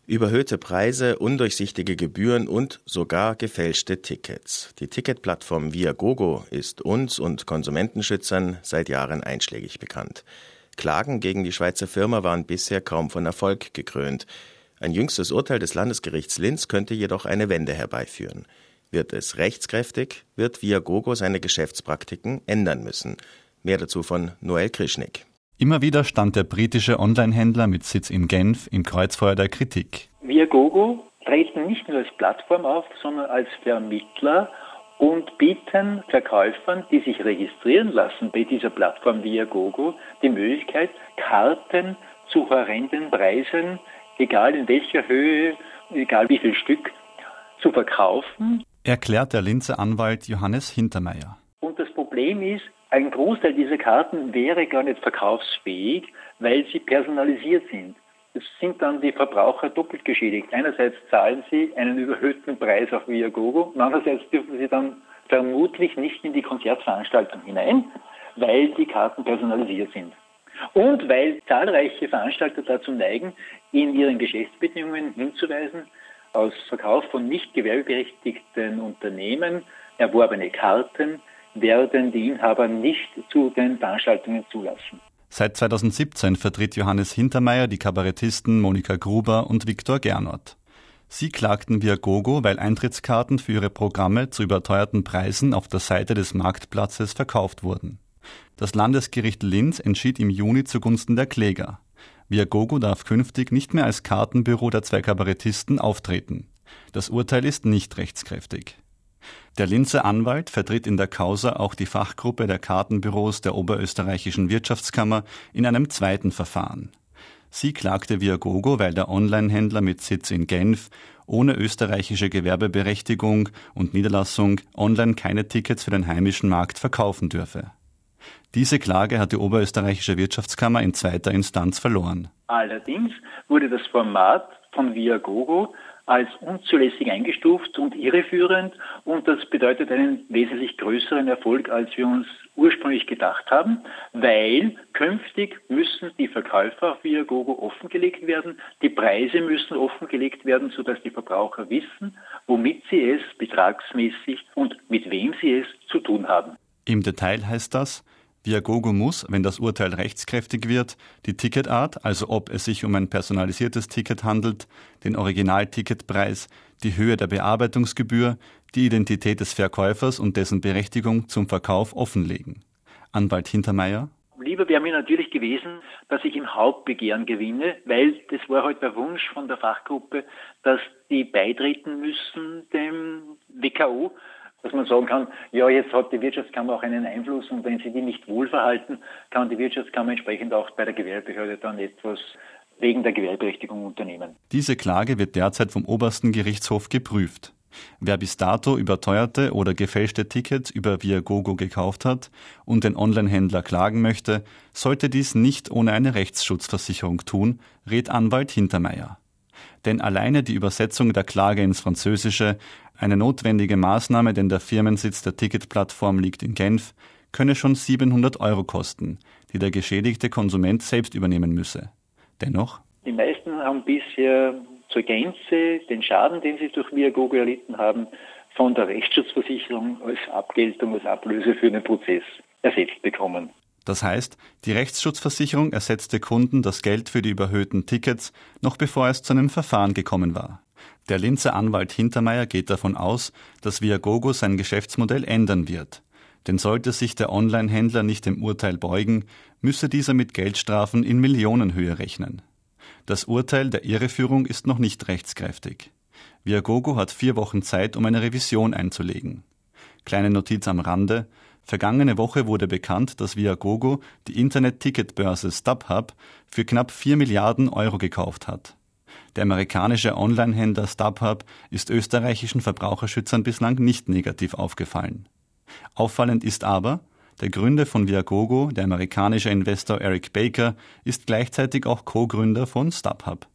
Überhöhte Preise, undurchsichtige Gebühren und sogar gefälschte Tickets. Die Ticketplattform Viagogo ist uns und Konsumentenschützern seit Jahren einschlägig bekannt. Klagen gegen die Schweizer Firma waren bisher kaum von Erfolg gekrönt. Ein jüngstes Urteil des Landesgerichts Linz könnte jedoch eine Wende herbeiführen. Wird es rechtskräftig, wird Viagogo seine Geschäftspraktiken ändern müssen. Mehr dazu von Noel Krischnick. Immer wieder stand der britische Online-Händler mit Sitz in Genf im Kreuzfeuer der Kritik. Viagogo treten nicht nur als Plattform auf, sondern als Vermittler und bieten Verkäufern, die sich registrieren lassen bei dieser Plattform Viagogo, die Möglichkeit, Karten zu horrenden Preisen, egal in welcher Höhe, egal wie viel Stück, zu verkaufen. Erklärt der Linzer Anwalt Johannes Hintermeyer. Und das Problem ist, ein Großteil dieser Karten wäre gar nicht verkaufsfähig, weil sie personalisiert sind. Es sind dann die Verbraucher doppelt geschädigt. Einerseits zahlen sie einen überhöhten Preis auf Viagogo und andererseits dürfen sie dann vermutlich nicht in die Konzertveranstaltung hinein, weil die Karten personalisiert sind. Und weil zahlreiche Veranstalter dazu neigen, in ihren Geschäftsbedingungen hinzuweisen, aus Verkauf von nicht gewerbeberechtigten Unternehmen erworbene Karten werden die Inhaber nicht zu den Veranstaltungen zulassen. Seit 2017 vertritt Johannes Hintermeyer die Kabarettisten Monika Gruber und Viktor Gernot. Sie klagten Viagogo, weil Eintrittskarten für ihre Programme zu überteuerten Preisen auf der Seite des Marktplatzes verkauft wurden. Das Landesgericht Linz entschied im Juni zugunsten der Kläger. Viagogo darf künftig nicht mehr als Kartenbüro der zwei Kabarettisten auftreten. Das Urteil ist nicht rechtskräftig. Der Linzer Anwalt vertritt in der Causa auch die Fachgruppe der Kartenbüros der Oberösterreichischen Wirtschaftskammer in einem zweiten Verfahren. Sie klagte Viagogo, weil der Online-Händler mit Sitz in Genf ohne österreichische Gewerbeberechtigung und Niederlassung online keine Tickets für den heimischen Markt verkaufen dürfe. Diese Klage hat die Oberösterreichische Wirtschaftskammer in zweiter Instanz verloren. Allerdings wurde das Format von Viagogo als unzulässig eingestuft und irreführend und das bedeutet einen wesentlich größeren Erfolg, als wir uns ursprünglich gedacht haben, weil künftig müssen die Verkäufer auf Viagogo offengelegt werden, die Preise müssen offengelegt werden, sodass die Verbraucher wissen, womit sie es betragsmäßig und mit wem sie es zu tun haben. Im Detail heißt das, Viagogo muss, wenn das Urteil rechtskräftig wird, die Ticketart, also ob es sich um ein personalisiertes Ticket handelt, den Originalticketpreis, die Höhe der Bearbeitungsgebühr, die Identität des Verkäufers und dessen Berechtigung zum Verkauf offenlegen. Anwalt Hintermeyer: Lieber wäre mir natürlich gewesen, dass ich im Hauptbegehren gewinne, weil das war halt der Wunsch von der Fachgruppe, dass die beitreten müssen dem WKO, dass man sagen kann, ja, jetzt hat die Wirtschaftskammer auch einen Einfluss und wenn sie die nicht wohlverhalten, kann die Wirtschaftskammer entsprechend auch bei der Gewerbebehörde dann etwas wegen der Gewerbeberechtigung unternehmen. Diese Klage wird derzeit vom Obersten Gerichtshof geprüft. Wer bis dato überteuerte oder gefälschte Tickets über Viagogo gekauft hat und den Online-Händler klagen möchte, sollte dies nicht ohne eine Rechtsschutzversicherung tun, rät Anwalt Hintermeyer. Denn alleine die Übersetzung der Klage ins Französische, eine notwendige Maßnahme, denn der Firmensitz der Ticketplattform liegt in Genf, könne schon 700 € kosten, die der geschädigte Konsument selbst übernehmen müsse. Dennoch: Die meisten haben bisher zur Gänze den Schaden, den sie durch Viagogo erlitten haben, von der Rechtsschutzversicherung als Abgeltung, als Ablöse für den Prozess ersetzt bekommen. Das heißt, die Rechtsschutzversicherung ersetzte Kunden das Geld für die überhöhten Tickets, noch bevor es zu einem Verfahren gekommen war. Der Linzer Anwalt Hintermeyer geht davon aus, dass Viagogo sein Geschäftsmodell ändern wird. Denn sollte sich der Online-Händler nicht dem Urteil beugen, müsse dieser mit Geldstrafen in Millionenhöhe rechnen. Das Urteil der Irreführung ist noch nicht rechtskräftig. Viagogo hat 4 Wochen Zeit, um eine Revision einzulegen. Kleine Notiz am Rande: Vergangene Woche wurde bekannt, dass Viagogo die Internet-Ticketbörse StubHub für knapp 4 Milliarden € gekauft hat. Der amerikanische Online-Händler StubHub ist österreichischen Verbraucherschützern bislang nicht negativ aufgefallen. Auffallend ist aber, der Gründer von Viagogo, der amerikanische Investor Eric Baker, ist gleichzeitig auch Co-Gründer von StubHub.